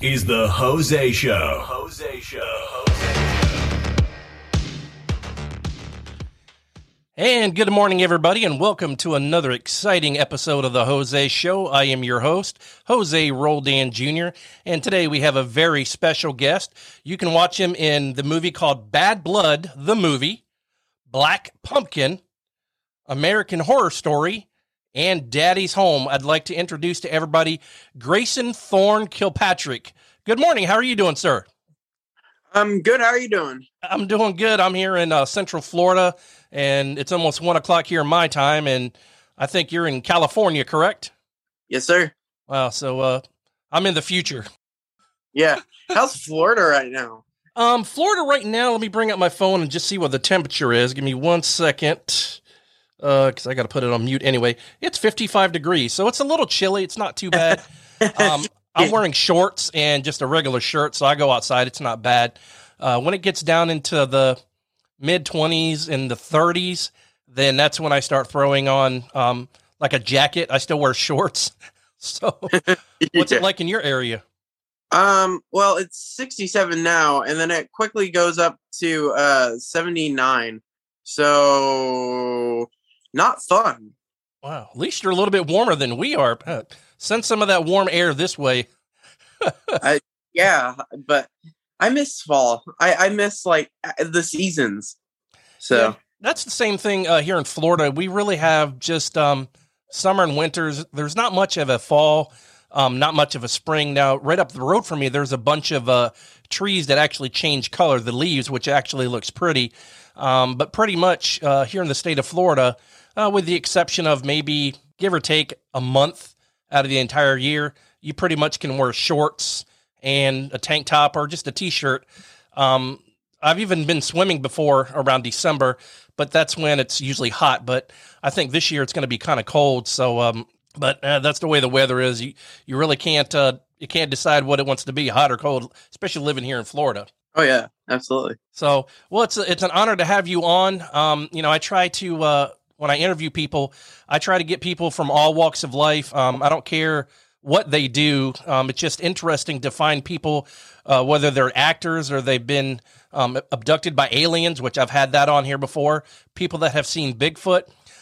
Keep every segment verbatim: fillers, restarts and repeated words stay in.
is the Jose Show. Jose Show. Jose. And good morning, everybody, and welcome to another exciting episode of the Jose Show. I am your host, Jose Roldan Junior, and today we have a very special guest. You can watch him in the movie called Bad Blood, the movie, Black Pumpkin, American Horror Story, and Daddy's Home. I'd like to introduce to everybody Grayson Thorne Kilpatrick. Good morning. How are you doing, sir? I'm good. How are you doing? I'm doing good. I'm here in uh, Central Florida, and it's almost one o'clock here in my time, and I think you're in California, correct? Yes, sir. Wow, so uh, I'm in the future. Yeah. How's Florida right now? Um, Florida right now, let me bring up my phone and just see what the temperature is. Give me one second, uh, because I got to put it on mute anyway. It's fifty-five degrees, so it's a little chilly. It's not too bad. Um, I'm wearing shorts and just a regular shirt, so I go outside. It's not bad. Uh, when it gets down into the mid-twenties and the thirties, then that's when I start throwing on um, like a jacket. I still wear shorts. So what's Yeah. it like in your area? Um, well, it's sixty-seven now, and then it quickly goes up to uh seventy-nine. So not fun. Wow, at least you're a little bit warmer than we are. Uh, Send some of that warm air this way. I, yeah, but I miss fall. I, I miss like the seasons. So Yeah, that's the same thing uh, here in Florida. We really have just um, summer and winters. There's not much of a fall, um, not much of a spring. Now, right up the road from me, there's a bunch of uh, trees that actually change color, the leaves, which actually looks pretty. Um, but pretty much uh, here in the state of Florida, uh, with the exception of maybe give or take a month out of the entire year, you pretty much can wear shorts and a tank top or just a t-shirt. Um, I've even been swimming before around December, but that's when it's usually hot. But I think this year it's going to be kind of cold. So, um, but uh, that's the way the weather is. You you really can't uh, you can't decide what it wants to be, hot or cold, especially living here in Florida. oh yeah, absolutely. So, well, it's a, it's an honor to have you on. Um, you know, I try to uh, when I interview people, I try to get people from all walks of life. Um, I don't care what they do. Um, it's just interesting to find people, uh, whether they're actors or they've been um, abducted by aliens, which I've had that on here before. People that have seen Bigfoot.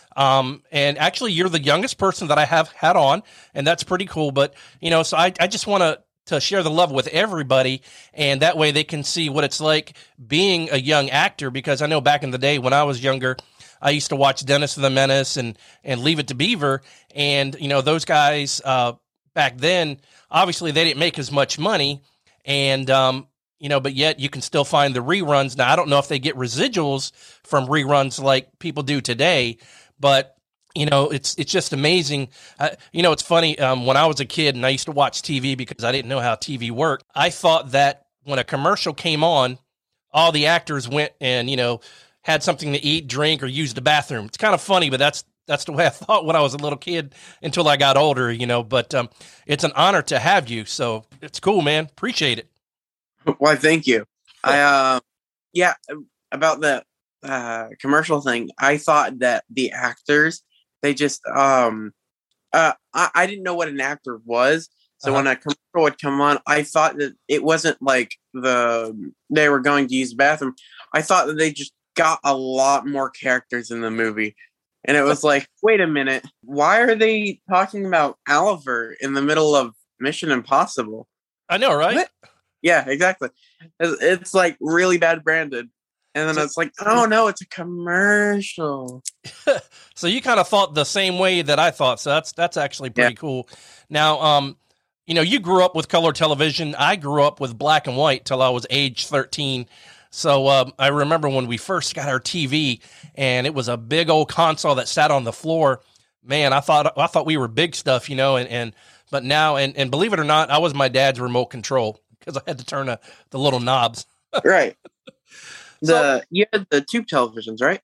Um, and actually, you're the youngest person that I have had on, and that's pretty cool. But you know, so I, I just want to. to share the love with everybody, and that way they can see what it's like being a young actor, because I know back in the day when I was younger, I used to watch Dennis the Menace and, and Leave It to Beaver, and, you know, those guys uh, back then, obviously they didn't make as much money, and, um, you know, but yet you can still find the reruns. Now, I don't know if they get residuals from reruns like people do today, but you know, it's it's just amazing. Uh, you know, it's funny. Um, when I was a kid and I used to watch T V because I didn't know how T V worked, I thought that when a commercial came on, all the actors went and, you know, had something to eat, drink, or use the bathroom. It's kind of funny, but that's that's the way I thought when I was a little kid until I got older, you know. But um, it's an honor to have you. So it's cool, man. Appreciate it. Why, thank you. I uh, yeah, about the uh commercial thing. I thought that the actors, they just um uh I, I didn't know what an actor was. So Uh-huh. when a commercial would come on, I thought that it wasn't like the they were going to use the bathroom. I thought that they just got a lot more characters in the movie. And it was like, wait a minute, why are they talking about Oliver in the middle of Mission Impossible? I know, right? What? Yeah, exactly. It's, it's like really bad branded. And then So- it's like, oh no, it's a commercial. So you kind of thought the same way that I thought. So that's that's actually pretty Yeah. cool. Now, um, you know, you grew up with color television. I grew up with black and white till I was age thirteen. So um, I remember when we first got our T V, and it was a big old console that sat on the floor. Man, I thought I thought we were big stuff, you know. And, and but now, and, and believe it or not, I was my dad's remote control because I had to turn a, the little knobs. Right. The So- you had the tube televisions, right?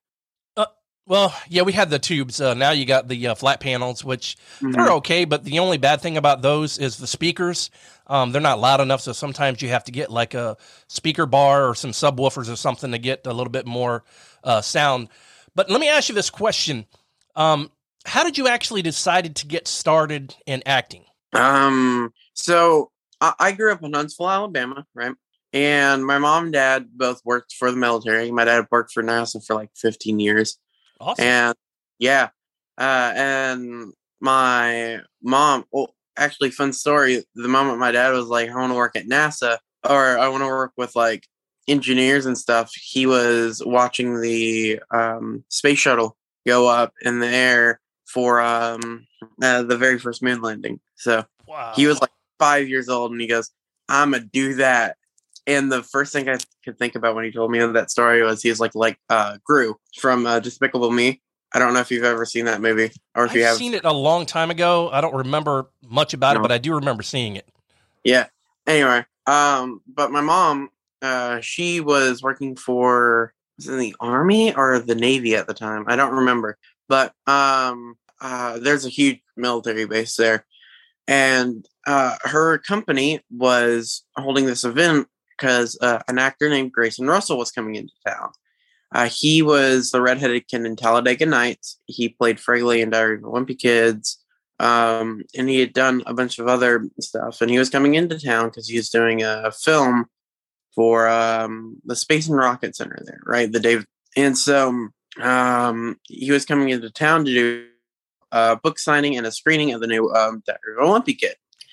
Well, yeah, we had the tubes. Uh, now you got the uh, flat panels, which Mhm. they're okay, but the only bad thing about those is the speakers. Um, they're not loud enough, so sometimes you have to get like a speaker bar or some subwoofers or something to get a little bit more uh, sound. But let me ask you this question. Um, how did you actually decide to get started in acting? Um, so I, I grew up in Huntsville, Alabama, right? And my mom and dad both worked for the military. My dad worked for NASA for like fifteen years. Awesome. And yeah, uh, and my mom, well, actually, fun story. The moment my dad was like, I want to work at NASA, or I want to work with like engineers and stuff, he was watching the um, space shuttle go up in the air for um, uh, the very first moon landing. So wow. He was like five years old, and he goes, I'm going to do that. And the first thing I could think about when he told me that story was he was like like uh, Gru from uh, Despicable Me. I don't know if you've ever seen that movie, or if I've you have seen it a long time ago. I don't remember much about No. it, but I do remember seeing it. Yeah. Anyway, um, but my mom, uh, she was working for was it in the Army or the Navy at the time. I don't remember, but um, uh, there's a huge military base there, and uh, her company was holding this event because uh, an actor named Grayson Russell was coming into town. Uh, he was the redheaded kid in Talladega Nights. He played Fragley in Diary of a Wimpy Kids. Um, and he had done a bunch of other stuff. And he was coming into town because he was doing a film for um, the Space and Rocket Center there, right? The Dave. And so um, he was coming into town to do a book signing and a screening of the new um, Diary of a Wimpy Kid.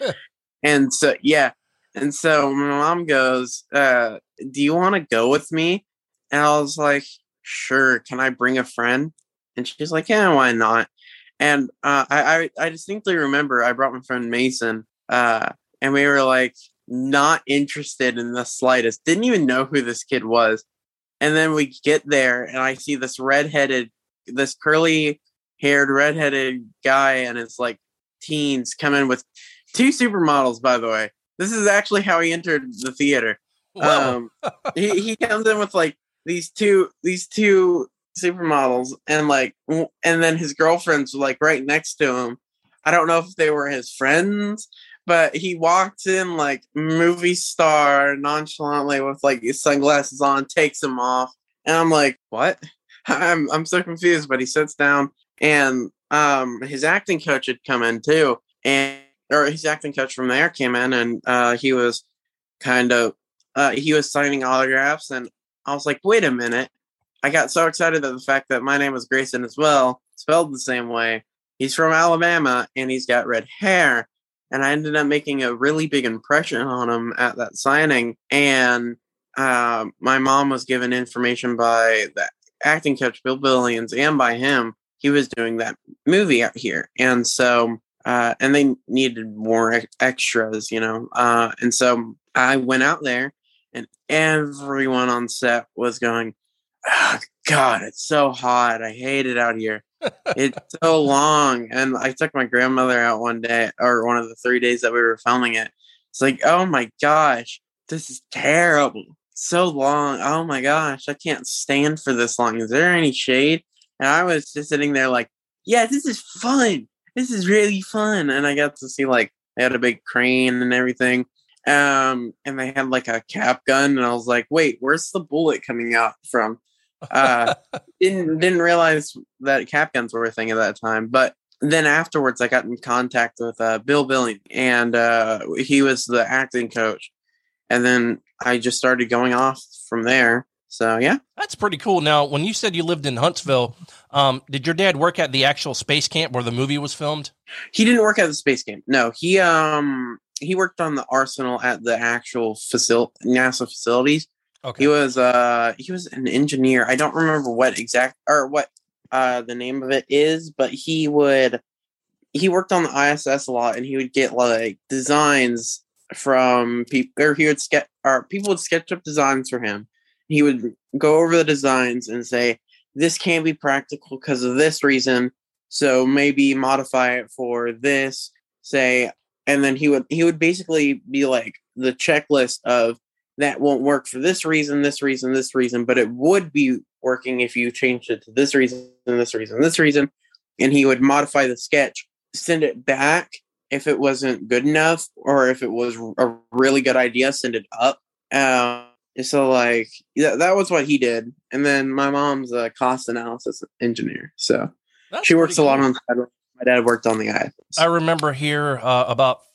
And so, yeah. And so my mom goes, uh, do you want to go with me? And I was like, sure. Can I bring a friend? And she's like, yeah, why not? And uh, I, I, I distinctly remember I brought my friend Mason, uh, and we were like not interested in the slightest. Didn't even know who this kid was. And then we get there, and I see this redheaded, this curly-haired redheaded guy, and it's like teens come in with two supermodels. By the way, this is actually how he entered the theater. Um, he he comes in with like these two these two supermodels, and like and then his girlfriend's like right next to him. I don't know if they were his friends, but he walked in like movie star nonchalantly with like his sunglasses on, takes them off, and I'm like, what? I'm I'm so confused. But he sits down, and um his acting coach had come in too, and or his acting coach from there came in, and uh he was kind of uh he was signing autographs, and I was like, wait a minute. I got so excited at the fact that my name was Grayson as well, spelled the same way. He's from Alabama, and he's got red hair. And I ended up making a really big impression on him at that signing. And uh, my mom was given information by the acting coach, Bill Billions, and by him. He was doing that movie out here. And so, uh, and they needed more ex- extras, you know. Uh, and so I went out there, and everyone on set was going, oh, God, it's so hot. I hate it out here. It's so long. And I took my grandmother out one day, or one of the three days that we were filming it. It's like, oh my gosh, this is terrible. It's so long. Oh my gosh, I can't stand for this long. Is there any shade? And I was just sitting there like, yeah, this is fun. This is really fun. And I got to see like, they had a big crane and everything. Um, and they had like a cap gun. And I was like, wait, where's the bullet coming out from? uh didn't didn't realize that cap guns were a thing at that time. But then afterwards I got in contact with uh Bill Billing, and uh he was the acting coach, and then I just started going off from there. So yeah, that's pretty cool. Now, when you said you lived in Huntsville, um did your dad work at the actual space camp where the movie was filmed? He didn't work at the space camp. No, he um he worked on the arsenal at the actual facil- NASA facilities. Okay. He was uh he was an engineer. I don't remember what exact or what uh the name of it is, but he would he worked on the I S S a lot, and he would get like designs from people, or he would sketch or people would sketch up designs for him. He would go over the designs and say, this can't be practical because of this reason, so maybe modify it for this, say, and then he would he would basically be like the checklist of, that won't work for this reason, this reason, this reason, but it would be working if you changed it to this reason, this reason, this reason. And he would modify the sketch, send it back if it wasn't good enough, or if it was a really good idea, send it up. Uh, so like, yeah, that was what he did. And then my mom's a cost analysis engineer. So That's she works a cool. lot on, my dad worked on the I S S. I remember here uh, about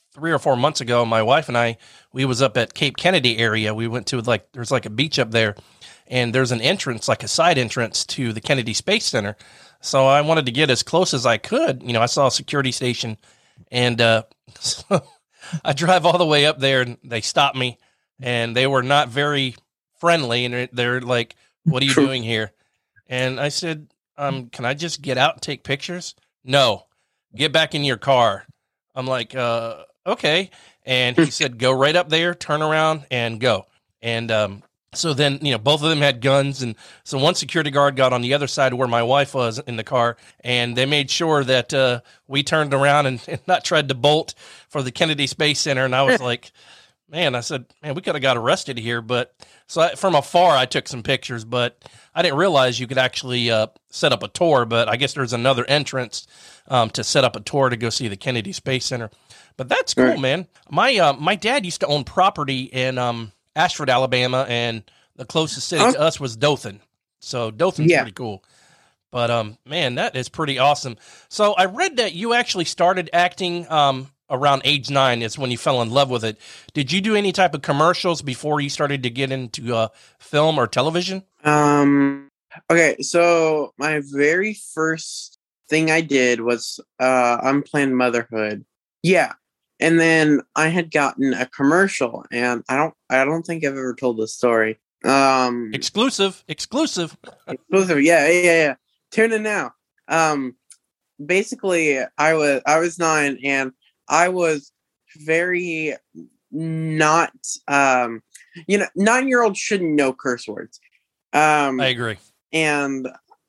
three or four months ago, my wife and I, we was up at Cape Kennedy area. We went to like, there's like a beach up there, and there's an entrance, like a side entrance to the Kennedy Space Center. So I wanted to get as close as I could. You know, I saw a security station, and uh, so I drive all the way up there, and they stopped me, and they were not very friendly. And they're, they're like, "What are you doing here?" And I said, um, "Can I just get out and take pictures?" "No, get back in your car." I'm like, uh, "Okay." And he said, "Go right up there, turn around, and go." And um, so then, you know, both of them had guns. And so one security guard got on the other side where my wife was in the car, and they made sure that uh, we turned around and, and not tried to bolt for the Kennedy Space Center. And I was like, man, I said, man, we could have got arrested here. But so I, from afar, I took some pictures, but I didn't realize you could actually uh, set up a tour. But I guess there's another entrance um, to set up a tour to go see the Kennedy Space Center. But that's cool, Right. man. My uh, my dad used to own property in um, Ashford, Alabama, and the closest city Oh. to us was Dothan. So Dothan's Yeah. pretty cool. But um, man, that is pretty awesome. So I read that you actually started acting um, around age nine. Is when you fell in love with it. Did you do any type of commercials before you started to get into uh, film or television? Um. Okay, so my very first thing I did was uh, Unplanned Motherhood. Yeah, and then I had gotten a commercial, and I don't, I don't think I've ever told this story. Um, Exclusive, exclusive. exclusive. Yeah, yeah, yeah, yeah. Tune in now. Um, basically, I was, I was nine, and I was very not, um, you know, nine-year-olds shouldn't know curse words. Um, I agree. and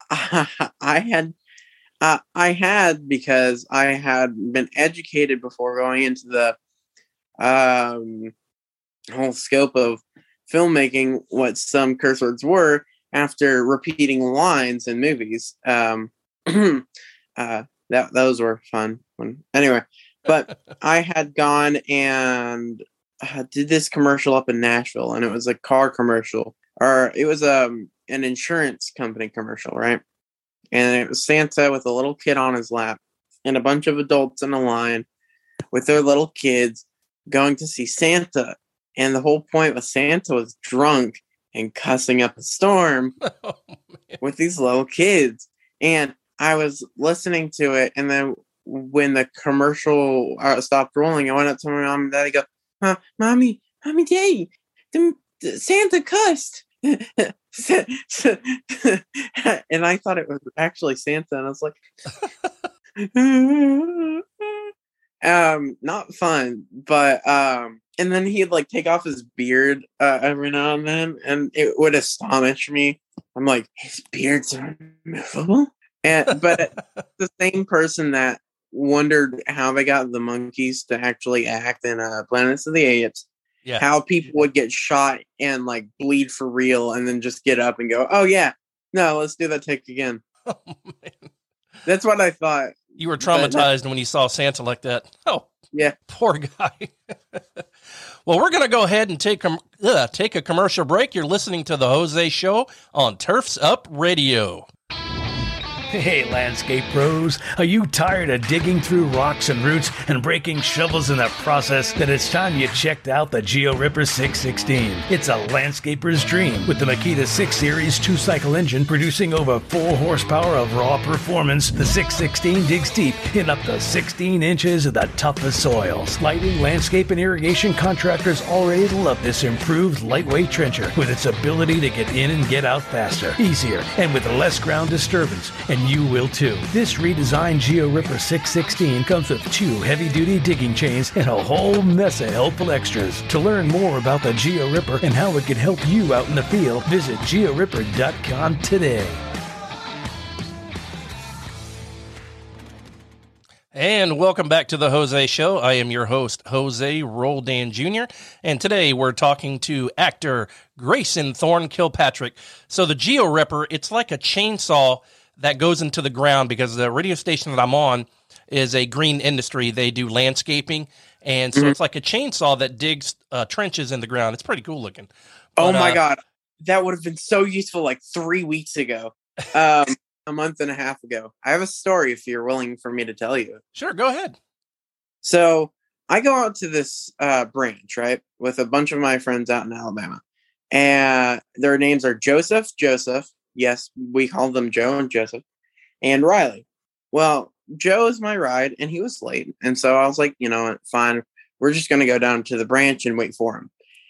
I had, uh, I had because I had been educated before going into the um, whole scope of filmmaking what some curse words were after repeating lines in movies. Um, uh, that those were fun. When, anyway, but I had gone and uh, did this commercial up in Nashville, and it was a car commercial, or it was um an insurance company commercial, right? And it was Santa with a little kid on his lap and a bunch of adults in a line with their little kids going to see Santa. And the whole point was Santa was drunk and cussing up a storm Oh, man. with these little kids. And I was listening to it, and then when the commercial uh, stopped rolling, I went up to my mom and daddy, go, huh, mommy, mommy, daddy, the, the Santa cussed. And I thought it was actually Santa, and I was like, um, not fun, but um, and then he'd like take off his beard uh, every now and then, and it would astonish me. I'm like, his beard's removable, and but the same person that wondered how they got the monkeys to actually act in uh, Planets of the Apes. Yeah. How people would get shot and like bleed for real, and then just get up and go, "Oh yeah, no, let's do that take again." Oh, man. That's what I thought. You were But- traumatized when you saw Santa like that. Oh, Yeah. poor guy. Well, we're going to go ahead and take, com- uh, take a commercial break. You're listening to The Jose Show on Turfs Up Radio. Hey, landscape pros, are you tired of digging through rocks and roots and breaking shovels in the process? Then it's time you checked out the Geo Ripper six sixteen. It's a landscaper's dream with the Makita six Series two-cycle engine producing over four horsepower of raw performance. The six sixteen digs deep in up to sixteen inches of the toughest soils. Lighting, landscape, and irrigation contractors already love this improved lightweight trencher with its ability to get in and get out faster, easier, and with less ground disturbance. And you will too. This redesigned Geo Ripper six sixteen comes with two heavy-duty digging chains and a whole mess of helpful extras. To learn more about the Geo Ripper and how it can help you out in the field, visit geo ripper dot com today. And welcome back to the Jose Show. I am your host, Jose Roldan Junior And today we're talking to actor Grayson Thorne Kilpatrick. So the Geo Ripper, it's like a chainsaw that goes into the ground, because the radio station that I'm on is a green industry. They do landscaping. And so Mhm. it's like a chainsaw that digs uh, trenches in the ground. It's pretty cool looking. Oh But, my uh, god, that would have been so useful like three weeks ago, um, a month and a half ago. I have a story if you're willing for me to tell you. Sure, go ahead. So I go out to this uh, branch, right, with a bunch of my friends out in Alabama. And their names are Joseph, Joseph. Yes, we call them Joe and Joseph. And Riley. Well, Joe is my ride, and he was late. And so I was like, you know, fine. We're just going to go down to the branch and wait for him.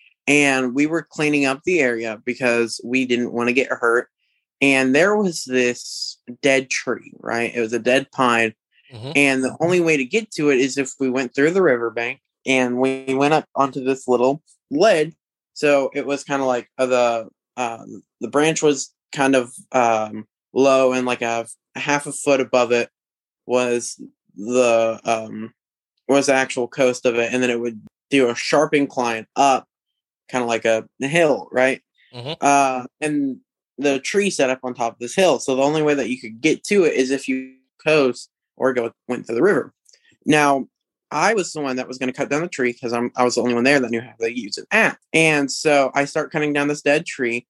And we were cleaning up the area because we didn't want to get hurt. And there was this dead tree, right? It was a dead pine. Mm-hmm. And the only way to get to it is if we went through the riverbank and we went up onto this little ledge. So it was kind of like uh, the um, the branch was kind of um, low, and like a, a half a foot above it was the um, was the actual coast of it, and then it would do a sharp incline up, kind of like a, a hill, right? Mm-hmm. Uh, and the tree set up on top of this hill. So the only way that you could get to it is if you coast or go went to the river. Now, I was the one that was going to cut down the tree because I'm I was the only one there that knew how to use an axe. And so I start cutting down this dead tree,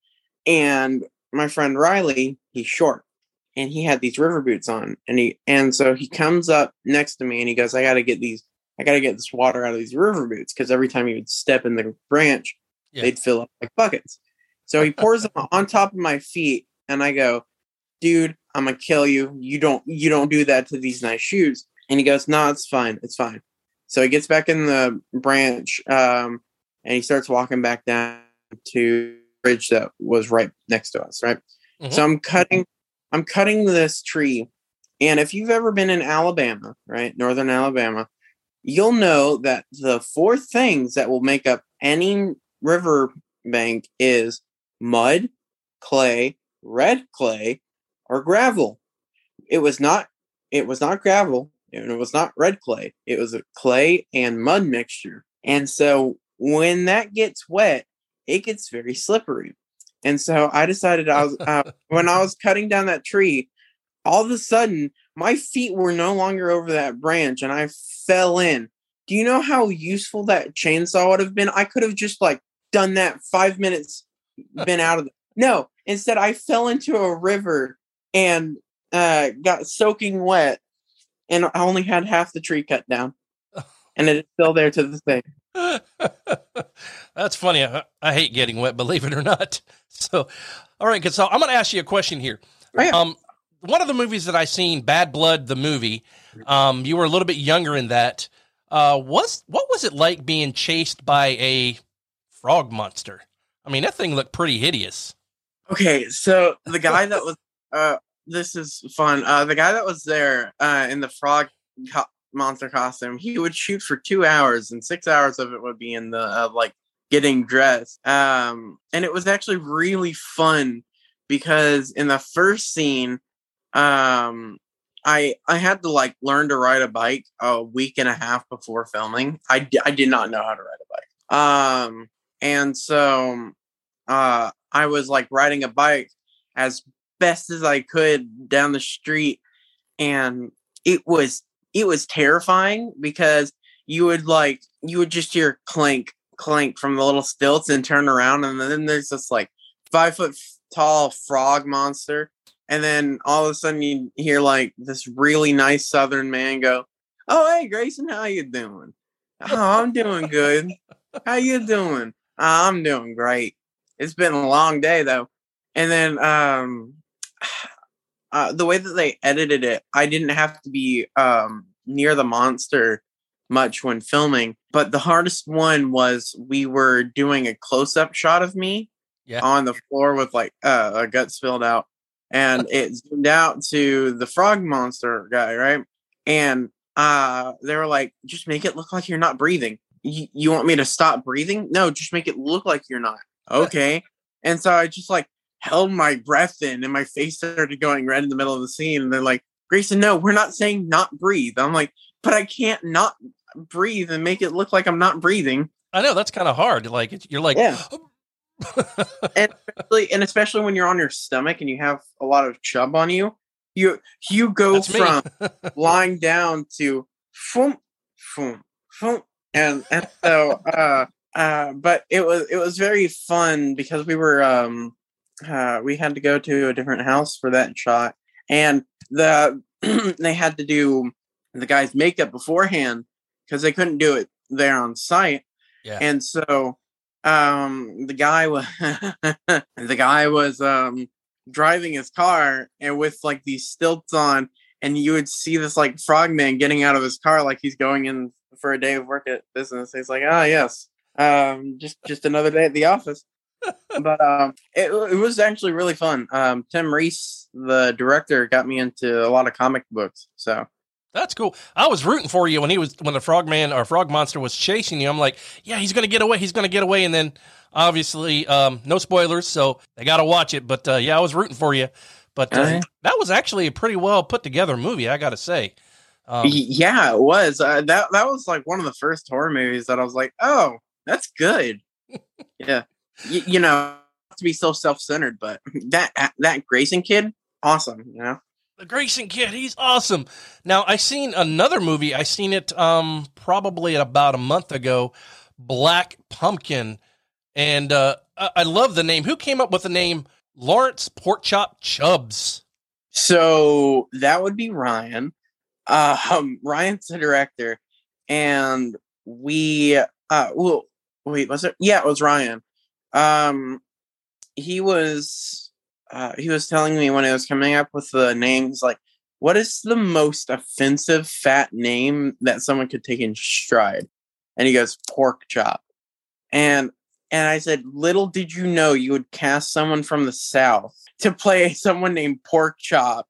and my friend Riley, he's short, and he had these river boots on, and he and so he comes up next to me and he goes, I got to get these, I got to get this water out of these river boots, because every time he would step in the branch, yeah. they'd fill up like buckets. So he pours them on top of my feet, and I go, dude, I'm gonna kill you. You don't, you don't do that to these nice shoes. And he goes, no, it's fine. It's fine. So he gets back in the branch, um, and he starts walking back down to the bridge that was right next to us. Right. Mm-hmm. So I'm cutting, I'm cutting this tree. And if you've ever been in Alabama, right, northern Alabama, you'll know that the four things that will make up any river bank is mud, clay, red clay, or gravel. It was not, it was not gravel, and it was not red clay. It was a clay and mud mixture. And so when that gets wet, it gets very slippery. And so I decided I was, uh, when I was cutting down that tree, all of a sudden my feet were no longer over that branch and I fell in. Do you know how useful that chainsaw would have been? I could have just like done that five minutes, been out of the, no, instead I fell into a river and uh, got soaking wet, and I only had half the tree cut down, and it's still there to this day. That's funny. I, I hate getting wet, believe it or not. So, all right, so I'm going to ask you a question here. Oh, yeah. Um, one of the movies that I seen, Bad Blood, the movie, um, you were a little bit younger in that. Uh, was what was it like being chased by a frog monster? I mean, that thing looked pretty hideous. Okay, so the guy that was, uh, this is fun. Uh, the guy that was there uh, in the frog co- monster costume, he would shoot for two hours, and six hours of it would be in the uh, like getting dressed. Um, and it was actually really fun because in the first scene, um, I I had to like learn to ride a bike a week and a half before filming. I, d- I did not know how to ride a bike. Um, and so uh, I was like riding a bike as best as I could down the street, and it was it was terrifying because you would like you would just hear clank clank from the little stilts and turn around, and then there's this like five foot tall frog monster. And then all of a sudden you hear like this really nice Southern man go, "Oh, hey, Grayson, how you doing?" "Oh, I'm doing good. How you doing?" "Oh, I'm doing great. It's been a long day though." And then um, uh, the way that they edited it, I didn't have to be um, near the monster much when filming. But the hardest one was we were doing a close-up shot of me yeah. on the floor with like uh, a gut spilled out. And it zoomed out to the frog monster guy, right? And uh, they were like, just make it look like you're not breathing. Y- you want me to stop breathing? No, just make it look like you're not. Okay. And so I just like held my breath in, and my face started going red in the middle of the scene. And they're like, "Grayson, no, we're not saying not breathe." I'm like, but I can't not breathe and make it look like I'm not breathing. I know, that's kind of hard. Like, you're like... Yeah. and especially and especially when you're on your stomach and you have a lot of chub on you, you you go That's from lying down to foom, foom, foom, and and so uh uh but it was it was very fun because we were um uh we had to go to a different house for that shot, and the they had to do the guy's makeup beforehand because they couldn't do it there on site. Yeah. And so um, the guy was the guy was um, driving his car and with like these stilts on, and you would see this like frogman getting out of his car like he's going in for a day of work at business. He's like, ah, yes, um, just just another day at the office. But um, it, it was actually really fun. Um, Tim Reese, the director, got me into a lot of comic books. So that's cool. I was rooting for you when he was when the frogman or frog monster was chasing you. I'm like, yeah, he's gonna get away. He's gonna get away. And then obviously, um, no spoilers, so they got to watch it. But uh, yeah, I was rooting for you. But uh, uh, that was actually a pretty well put together movie, I got to say. Um, yeah, it was. Uh, that that was like one of the first horror movies that I was like, oh, that's good. Yeah. Y- you know, to be so self-centered, but that that Grayson kid, awesome. You know, the Grayson kid, he's awesome. Now, I seen another movie. I seen it um probably about a month ago, Black Pumpkin, and uh, I-, I love the name. Who came up with the name Lawrence Porkchop Chubbs? So that would be Ryan. Um, Ryan's the director, and we uh, well, wait, was it? Yeah, it was Ryan. Um, he was, uh, he was telling me when I was coming up with the names, like, what is the most offensive fat name that someone could take in stride? And he goes, Pork Chop. And, and I said, little did you know you would cast someone from the South to play someone named Pork Chop.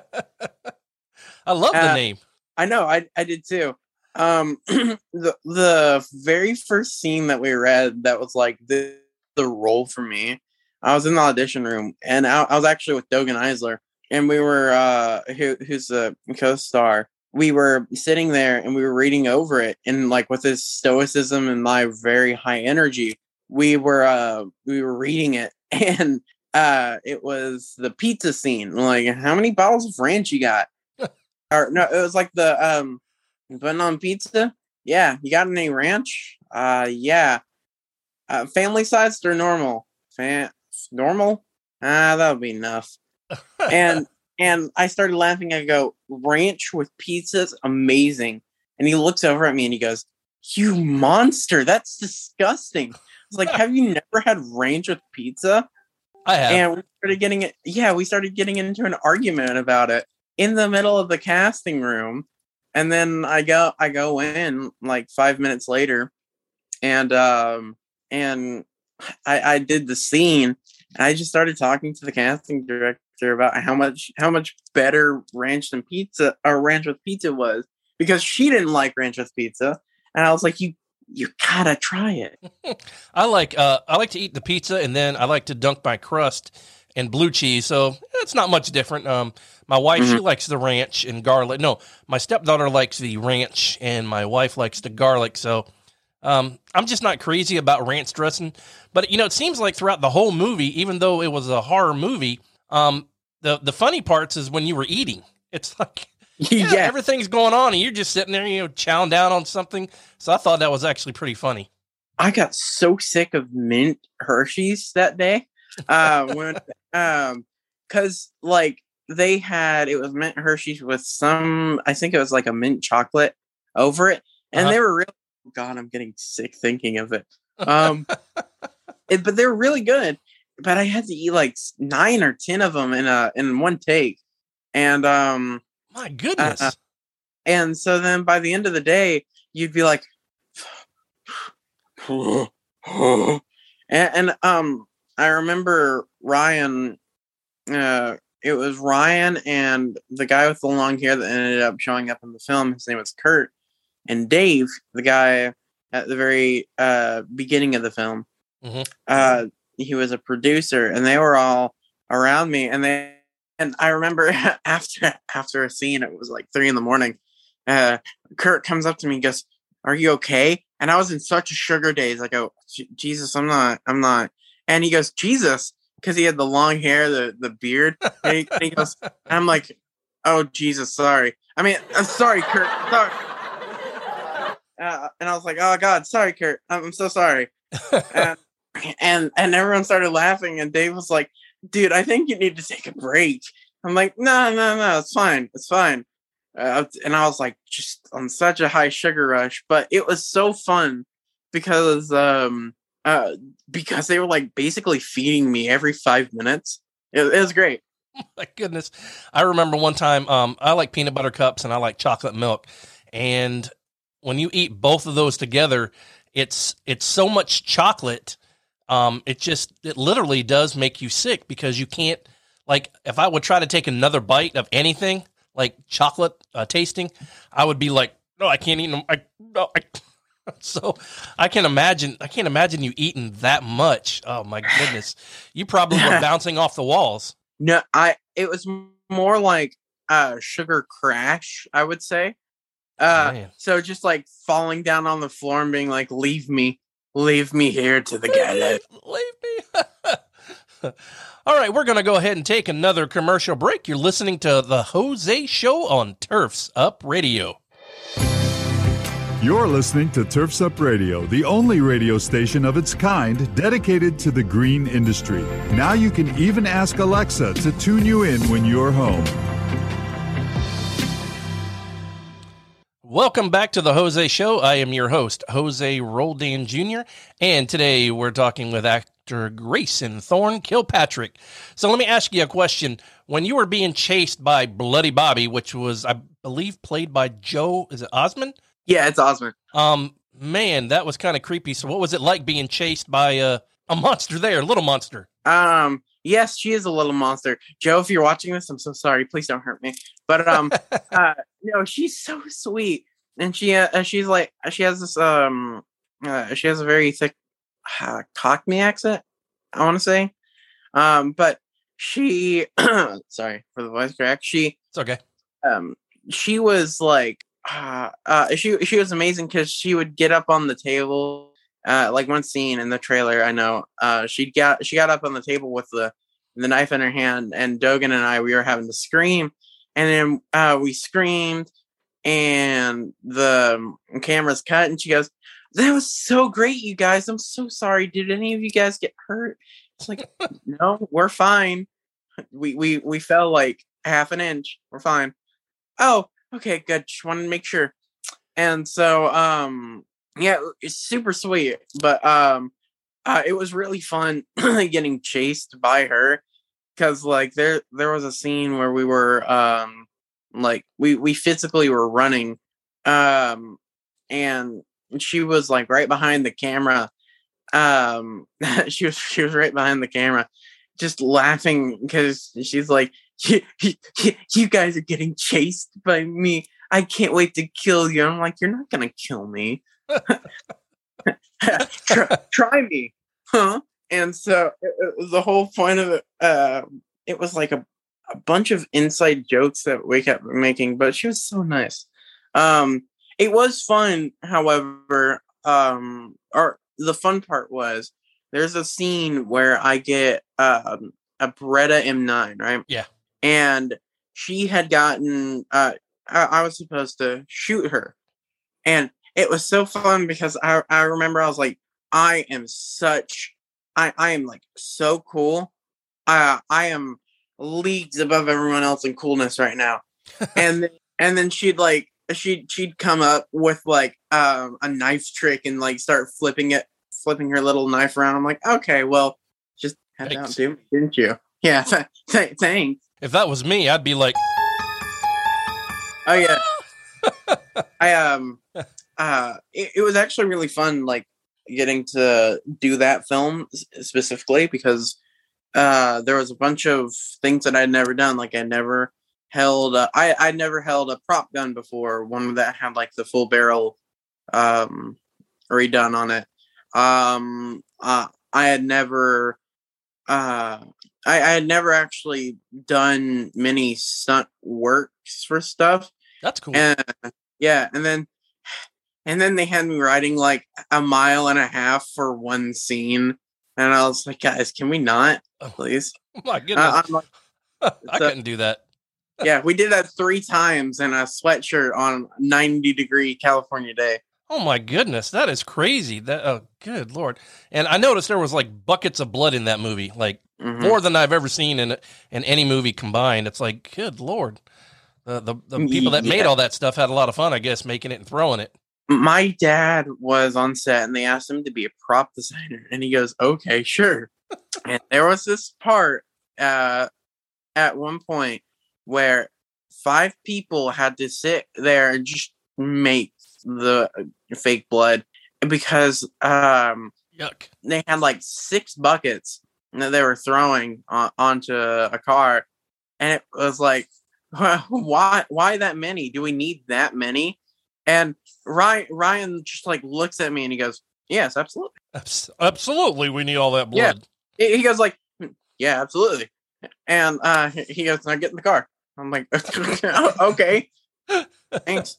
I love the uh, name. I know. I, I did too. Um, the, the very first scene that we read that was like the, the role for me, I was in the audition room, and I, I was actually with Dogan Eisler, and we were uh who, who's the co-star. We were sitting there and we were reading over it, and like with his stoicism and my very high energy, we were uh we were reading it, and uh it was the pizza scene. Like, how many bottles of ranch you got? Or no, it was like the um putting on pizza. Yeah, you got any ranch? Uh, yeah. Uh, family sized or normal? Fan- normal? Ah, that would be enough. and and I started laughing. I go, ranch with pizza's amazing. And he looks over at me and he goes, you monster, that's disgusting. I was like, have you never had ranch with pizza? I have. And we started getting it. Yeah, we started getting into an argument about it in the middle of the casting room. And then I go, I go in like five minutes later, and um, and I, I did the scene, and I just started talking to the casting director about how much, how much better ranch than pizza or ranch with pizza was, because she didn't like ranch with pizza, and I was like, you, you gotta try it. I like, uh, I like to eat the pizza, and then I like to dunk my crust in blue cheese, so it's not much different. Um, my wife, mm-hmm. she likes the ranch and garlic. No, my stepdaughter likes the ranch, and my wife likes the garlic. So um, I'm just not crazy about ranch dressing. But, you know, it seems like throughout the whole movie, even though it was a horror movie, um, the, the funny parts is when you were eating. It's like, yeah, yeah, everything's going on, and you're just sitting there, you know, chowing down on something. So I thought that was actually pretty funny. I got so sick of mint Hershey's that day. Uh, when, um, cause like they had, it was mint Hershey's with some, I think it was like a mint chocolate over it. And uh-huh. they were really, oh God, I'm getting sick thinking of it. Um, it, but they were really good, but I had to eat like nine or ten of them in a, in one take. And, um, my goodness. Uh, and so then by the end of the day, you'd be like, and, and, um, I remember Ryan, uh, it was Ryan and the guy with the long hair that ended up showing up in the film. His name was Kurt. And Dave, the guy at the very uh, beginning of the film, mm-hmm. uh, he was a producer, and they were all around me. And they, and I remember after after a scene, it was like three in the morning. Uh, Kurt comes up to me and goes, "Are you okay?" And I was in such a sugar daze. I go, "Jesus, I'm not, I'm not." And he goes, Jesus, because he had the long hair, the, the beard. And he, and he goes, and I'm like, oh, Jesus, sorry. I mean, I'm sorry, Kurt. Sorry. Uh, and I was like, oh, God, sorry, Kurt. I'm, I'm so sorry. and, and and everyone started laughing. And Dave was like, dude, I think you need to take a break. I'm like, no, no, no, it's fine. It's fine. uh, and I was like just on such a high sugar rush, but it was so fun because um uh because they were like basically feeding me every five minutes. It, it was great. My goodness. I remember one time, um, I like peanut butter cups and I like chocolate milk. And when you eat both of those together, it's, it's so much chocolate. Um, it just, it literally does make you sick because you can't, like, if I would try to take another bite of anything like chocolate uh, tasting, I would be like, no, I can't eat them. I, no, I, so I can imagine, I can't imagine you eating that much. Oh my goodness. You probably were bouncing off the walls. No, I. It was more like uh, sugar crash, I would say. Uh, Man. so just like falling down on the floor and being like, "Leave me, leave me here to the galley." Leave me. All right, we're going to go ahead and take another commercial break. You're listening to The Jose Show on Turfs Up Radio. You're listening to Turfs Up Radio, the only radio station of its kind dedicated to the green industry. Now you can even ask Alexa to tune you in when you're home. Welcome back to The Jose Show. I am your host, Jose Roldan Junior, and today we're talking with actor Grayson Thorne Kilpatrick. So let me ask you a question. When you were being chased by Bloody Bobby, which was, I believe, played by Joe, is it Osmond? Yeah, it's Osmond. Um, man, that was kind of creepy. So what was it like being chased by uh, a monster there, a little monster? Um, yes, she is a little monster. Joe, if you're watching this, I'm so sorry. Please don't hurt me. But um, uh, no, she's so sweet, and she uh, she's like she has this um, uh, she has a very thick uh, Cockney accent, I want to say. Um, but she, sorry for the voice crack. She, It's okay. um, she was like. Uh, uh, she she was amazing because she would get up on the table. Uh, like one scene in the trailer, I know. Uh, she got she got up on the table with the the knife in her hand, and Dogan and I we were having to scream, and then uh, we screamed, and the camera's cut, and she goes, "That was so great, you guys. I'm so sorry. Did any of you guys get hurt?" It's like, no, we're fine. We we we fell like half an inch. We're fine. Oh. Okay, good. Just wanted to make sure. And so, um, yeah, it's super sweet. But um, uh, it was really fun getting chased by her because, like, there there was a scene where we were, um, like, we we physically were running, um, and she was like right behind the camera. Um, she was she was right behind the camera, just laughing because she's like. You, you, you guys are getting chased by me. I can't wait to kill you. I'm like, you're not gonna kill me. try, try me, huh? And so it, it, the whole point of it, uh, it was like a, a bunch of inside jokes that we kept making. But she was so nice. Um, it was fun, however. Um, or the fun part was there's a scene where I get um, a Beretta M nine, right? Yeah. And she had gotten, uh, I, I was supposed to shoot her. And it was so fun because I, I remember I was like, I am such, I, I am like so cool. Uh, I am leagues above everyone else in coolness right now. and, and then she'd like, she'd, she'd come up with like um, a knife trick and like start flipping it, flipping her little knife around. I'm like, okay, well, just head down to me, didn't you? Yeah, th- th- thanks. If that was me, I'd be like, oh yeah. I um uh it, it was actually really fun, like getting to do that film specifically because uh there was a bunch of things that I'd never done. Like I never held a, I I'd never held a prop gun before, one that had like the full barrel um redone on it. Um uh I had never uh I, I had never actually done many stunt works for stuff. that's cool. And yeah, and then and then they had me riding like a mile and a half for one scene. And I was like, guys, can we not? Please. Oh my goodness. Uh, I'm like, I so, couldn't do that. yeah, we did that three times in a sweatshirt on a ninety degree California day. Oh my goodness, that is crazy. That oh, good Lord. And I noticed there was like buckets of blood in that movie, like Mhm. more than I've ever seen in in any movie combined. It's like, good Lord. The the, the people that Yeah. made all that stuff had a lot of fun, I guess, making it and throwing it. My dad was on set and they asked him to be a prop designer, and he goes, "Okay, sure." And there was this part uh, at one point where five people had to sit there and just make the fake blood because um, Yuck. they had like six buckets that they were throwing on, onto a car, and it was like, why why that many? Do we need that many? And Ryan Ryan just like looks at me and he goes, "Yes, absolutely." Abs- absolutely, we need all that Yeah. blood. He he goes like, "Yeah, absolutely." And uh, he goes, "Now get in the car." I'm like, "Okay, thanks."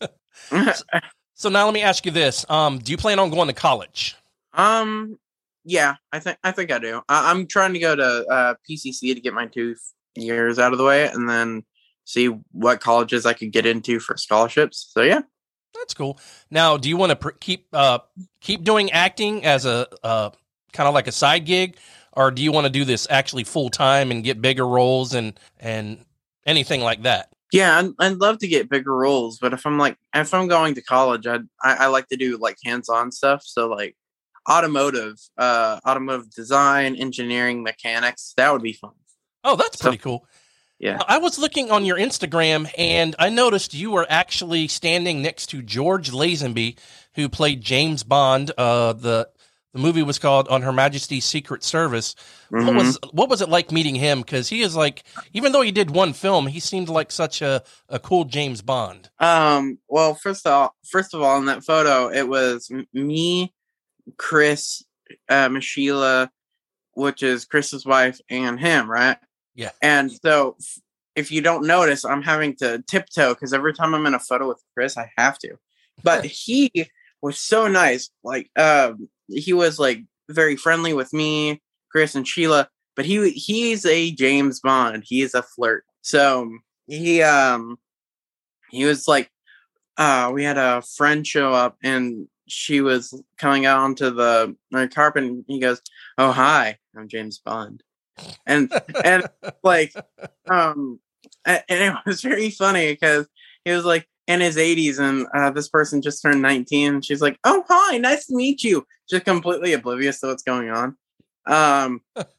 So now let me ask you this: um, do you plan on going to college? um, yeah, I think I think I do. I, I'm trying to go to uh, P C C to get my two years out of the way, and then see what colleges I could get into for scholarships. So yeah. That's cool. Now, do you want to pr- keep uh, keep doing acting as a uh, kind of like a side gig, or do you want to do this actually full time and get bigger roles and and anything like that? Yeah, I'd, I'd love to get bigger roles, but if I'm like if I'm going to college, I'd, I I like to do like hands-on stuff. So like automotive, uh, automotive design, engineering, mechanics. That would be fun. Oh, that's So- pretty cool. Yeah. I was looking on your Instagram and I noticed you were actually standing next to George Lazenby, who played James Bond. Uh, the the movie was called On Her Majesty's Secret Service. What Mhm. was what was it like meeting him? Because he is like, even though he did one film, he seemed like such a, a cool James Bond. Um. Well, first of all, first of all, in that photo, it was m- me, Chris, uh, Michelle, which is Chris's wife, and him, right? Yeah. And so, f- if you don't notice, I'm having to tiptoe because every time I'm in a photo with Chris, I have to. But he was so nice. Like, um, he was like very friendly with me, Chris, and Sheila. But he he's a James Bond. He is a flirt. So he um he was like, uh, we had a friend show up and she was coming out onto the red carpet and he goes, "Oh, hi, I'm James Bond." And and like um a- and it was very funny because he was like in his eighties and uh, this person just turned nineteen and she's like, "Oh, hi, nice to meet you," just completely oblivious to what's going on. Um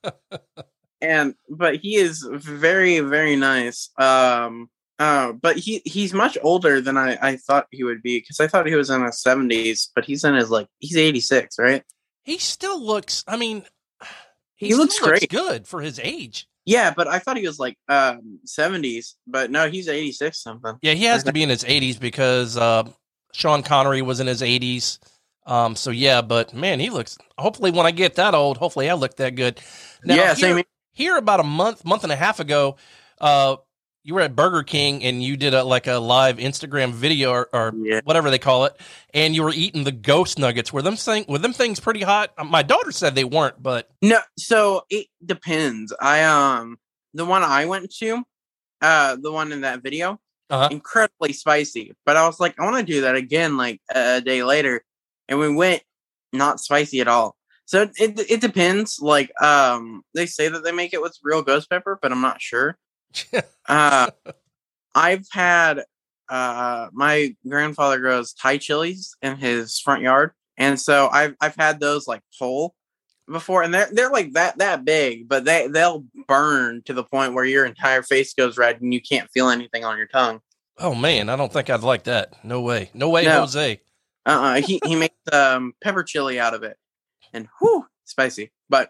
and but he is very, very nice. Um uh but he he's much older than I, I thought he would be because I thought he was in his seventies, but he's in his like he's eighty-six, right? He still looks, I mean, He looks still looks great. good for his age. Yeah, but I thought he was like um seventies, but no, he's eighty-six something. Yeah, he has to be in his eighties because uh, Sean Connery was in his eighties. Um, so yeah, but man, he looks. Hopefully, when I get that old, hopefully I look that good. Now, Yeah, here, same here. here about a month, month and a half ago, uh, you were at Burger King and you did a like a live Instagram video or, or Yeah. whatever they call it, and you were eating the ghost nuggets. Were them thing were them things pretty hot? Uh, My daughter said they weren't, but No, so it depends. I um the one I went to, uh the one in that video, uh-huh. incredibly spicy. But I was like, I want to do that again like a day later. And we went not spicy at all. So it, it it depends. Like um they say that they make it with real ghost pepper, but I'm not sure. uh I've had uh my grandfather grows Thai chilies in his front yard. And so I've I've had those like whole before, and they're they're like that that big, but they they'll burn to the point where your entire face goes red and you can't feel anything on your tongue. Oh man, I don't think I'd like that. No way, no way, No. Jose. Uh, he he makes um pepper chili out of it, and whew, spicy. But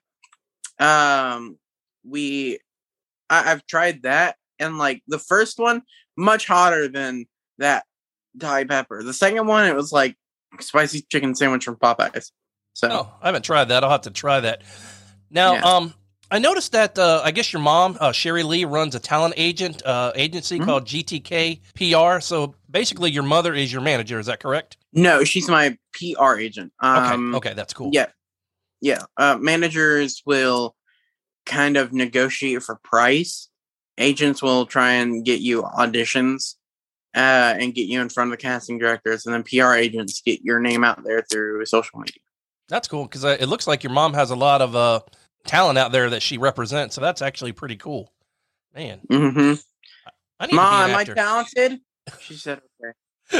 um, we I, I've tried that, and like the first one, much hotter than that Thai pepper. The second one, it was like spicy chicken sandwich from Popeyes. So Oh, I haven't tried that. I'll have to try that. Now, Yeah. um, I noticed that uh, I guess your mom, uh, Sherry Lee, runs a talent agent uh, agency Mhm. called G T K P R. So basically, your mother is your manager. Is that correct? no, she's my P R agent. Um, okay, okay, that's cool. Yeah, yeah. Uh, managers will kind of negotiate for price. Agents will try and get you auditions uh, and get you in front of the casting directors, and then P R agents get your name out there through social media. That's cool because it looks like your mom has a lot of uh, talent out there that she represents. So that's actually pretty cool, man. Mm-hmm. I need Mom, to be am an I actor. talented? She said, okay.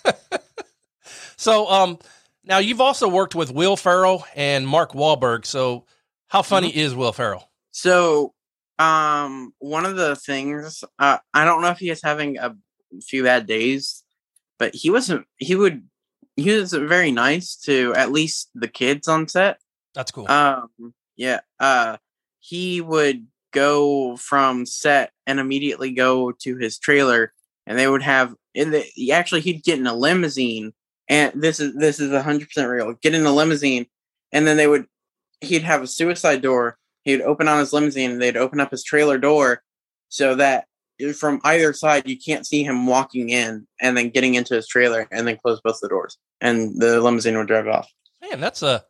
So, um, now you've also worked with Will Ferrell and Mark Wahlberg. So, how funny mm-hmm. is Will Ferrell? So, um, one of the things, uh, I don't know if he is having a few bad days, but he wasn't. He would. He was very nice to at least the kids on set. That's cool. Um, yeah. Uh, he would go from set and immediately go to his trailer, and they would have. In the actually, he'd get in a limousine. And this is this is a hundred percent real. Get in a limousine, and then they would. He'd have a suicide door. He'd open on his limousine, and they'd open up his trailer door, so that from either side you can't see him walking in and then getting into his trailer, and then close both the doors, and the limousine would drive off. Man, that's a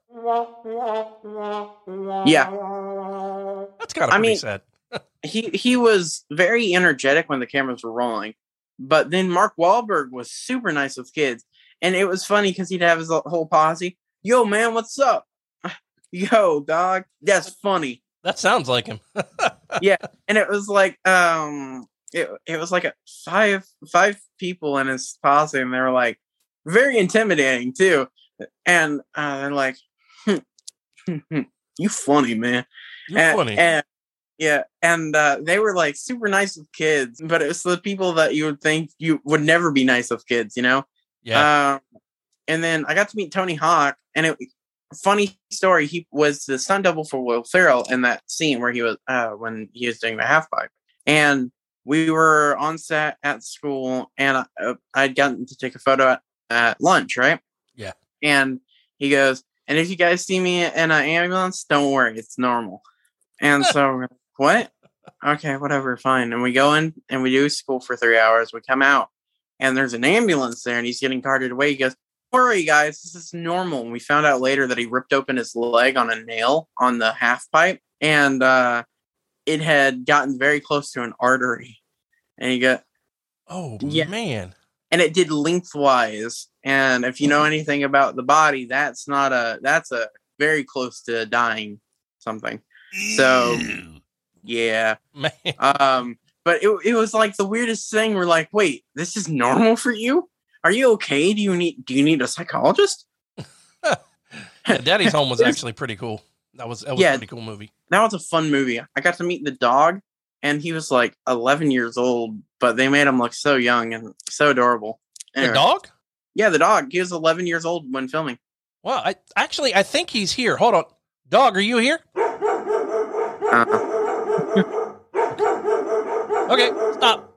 yeah. That's kind of pretty I mean, sad. he he was very energetic when the cameras were rolling, but then Mark Wahlberg was super nice with kids. And it was funny because he'd have his whole posse. Yo, man, what's up? Yo, dog. That's funny. That sounds like him. Yeah. And it was like, um, it, it was like a five, five people in his posse. And they were like very intimidating too. And uh, they're like, you funny, man. You and, funny. And, yeah. And uh, they were like super nice with kids, but it was the people that you would think you would never be nice with kids, you know? Yeah. Um, and then I got to meet Tony Hawk, and it funny story. He was the stunt double for Will Ferrell in that scene where he was uh, when he was doing the half pipe, and we were on set at school, and I, I'd gotten to take a photo at, at lunch, right? Yeah. And he goes, and if you guys see me in an ambulance, don't worry, it's normal. And so we're like, what? Okay, whatever, fine. And we go in and we do school for three hours. We come out. And there's an ambulance there, and he's getting carted away. He goes, don't worry, guys, this is normal. And we found out later that he ripped open his leg on a nail on the half pipe, and uh, it had gotten very close to an artery. And he got, oh, yeah. man. And it did lengthwise. And if you know anything about the body, that's not a, that's a very close to dying something. So, yeah. Man. Um, But it it was like the weirdest thing. We're like, wait, this is normal for you? Are you okay? Do you need do you need a psychologist? Yeah, Daddy's Home was actually pretty cool. That was that was yeah, a pretty cool movie. That was a fun movie. I got to meet the dog, and he was like eleven years old, but they made him look so young and so adorable. Anyway. The dog? Yeah, the dog. He was eleven years old when filming. Well, I actually I think he's here. Hold on, dog, are you here? Uh-uh. Okay, stop.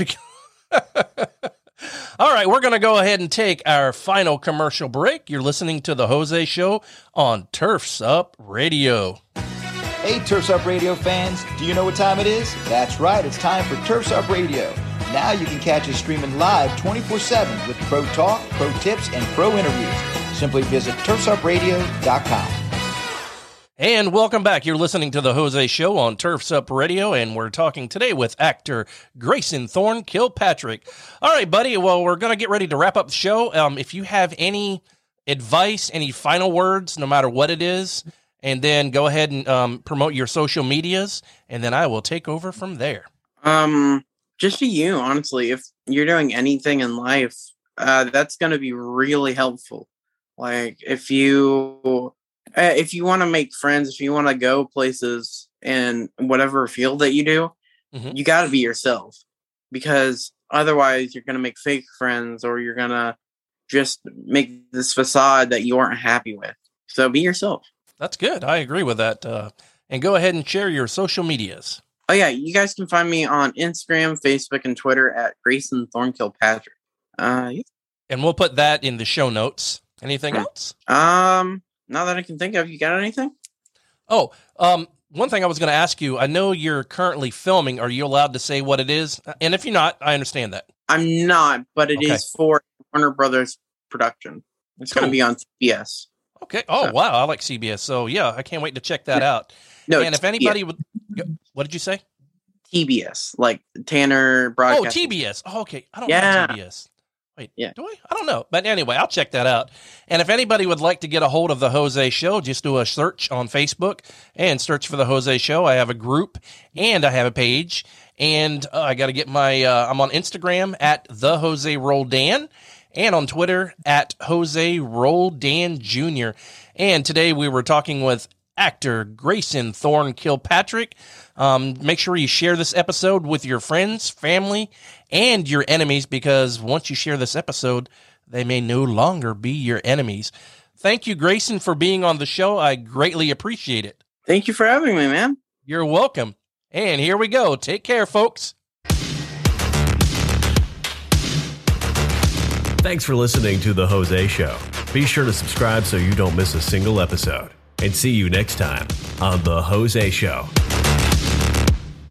All right, we're going to go ahead and take our final commercial break. You're listening to The Jose Show on Turfs Up Radio. Hey, Turfs Up Radio fans, do you know what time it is? That's right, it's time for Turfs Up Radio. Now you can catch us streaming live twenty-four seven with pro talk, pro tips, and pro interviews. Simply visit turfs up radio dot com. And welcome back. You're listening to The Jose Show on Turfs Up Radio, and we're talking today with actor Grayson Thorne Kilpatrick. All right, buddy. Well, we're going to get ready to wrap up the show. Um, if you have any advice, any final words, no matter what it is, and then go ahead and um, promote your social medias, and then I will take over from there. Um, just for you, honestly, if you're doing anything in life, uh, that's going to be really helpful. Like, if you... Uh, if you want to make friends, if you want to go places in whatever field that you do, mm-hmm. you got to be yourself, because otherwise you're going to make fake friends, or you're going to just make this facade that you aren't happy with. So be yourself. That's good. I agree with that. Uh, and go ahead and share your social medias. Oh yeah. You guys can find me on Instagram, Facebook, and Twitter at Grayson Thorne Kilpatrick. Uh, yeah. And we'll put that in the show notes. Anything yeah. else? Um, Not that I can think of. You got anything? Oh, um, one thing I was going to ask you. I know you're currently filming. Are you allowed to say what it is? And if you're not, I understand that. I'm not, but it okay. is for Warner Brothers production. It's cool. going to be on C B S. Okay. Oh, so. wow. I like C B S. So, yeah, I can't wait to check that out. No, and if anybody would... What did you say? T B S, like Tanner Broadcasting. Oh, T B S. Oh, okay. I don't yeah. know T B S. Wait, yeah. do I? I don't know. But anyway, I'll check that out. And if anybody would like to get a hold of The Jose Show, just do a search on Facebook and search for The Jose Show. I have a group and I have a page. And uh, I got to get my, uh, I'm on Instagram at the Jose Roldan and on Twitter at Jose Roldan Junior And today we were talking with actor Grayson Thorne Kilpatrick. Um, make sure you share this episode with your friends, family, and your enemies, because once you share this episode, they may no longer be your enemies. Thank you, Grayson, for being on the show. I greatly appreciate it. Thank you for having me, man. You're welcome. And here we go. Take care, folks. Thanks for listening to The Jose Show. Be sure to subscribe so you don't miss a single episode. And see you next time on The Jose Show.